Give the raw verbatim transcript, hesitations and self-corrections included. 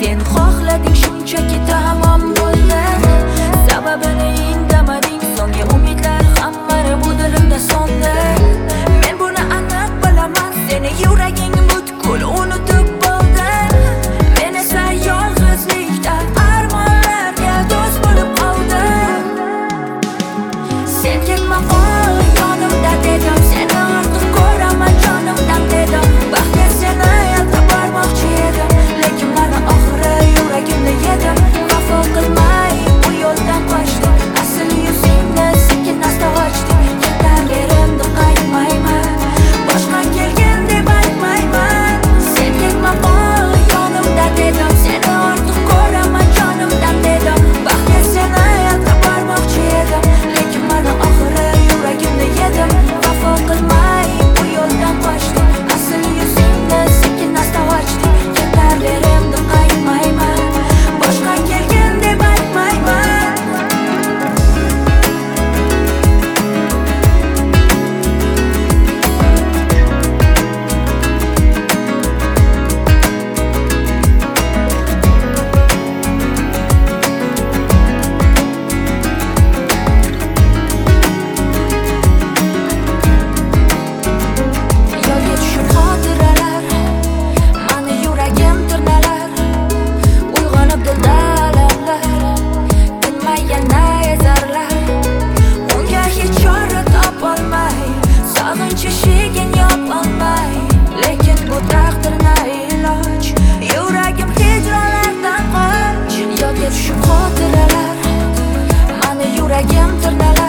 Sen xohlading shunchaki tamom bo'ldi. Sababini indamading, so'nggi umidlar hammani bu dilimda so'ndi. Men buni aniq bilaman, seni yuraging butkul unutib bo'ldi. Men esa yolg'izlikda armonlarga do'st bo'lib qoldim. Sen ketma qol yonimda dedim, seni ortiq ko'raman jonimdan dedim. Baxtga seni eltib bormoqchi edim, lekin mana oxiri yuragimni yedim. Vafo qilmay bu yo'ldan qochdim, asl yuzingni sekin asta ochdim. Ketaverimdi qaytmayman, boshqa kelgin deb aytmayman. Sen ketma qol yonimda dedim, seni ortiq ko'raman jonimdan dedim. Baxtga seni eltib bormoqchi edim, lekin mana oxiri yuragimni yedim. Vafo qilmay bu yo'ldan qochdim, asl yuzingni sekin asta ochdim. Ketaverimdi qaytmayman, boshqa kelgin deb aytmayman. Yo'lga tushib xotiralar, mani yuragim tirnalar. Uyg'onib dilda alamlar, tinmay yana ezarlar. Unga hech chora topolmay, sog'inch eshigin yopolmay. Lekin bu taqdirna iloj, yuragim hijronlardan qoch. Yo'lga tushib xotiralar, mani yuragim tirnalar.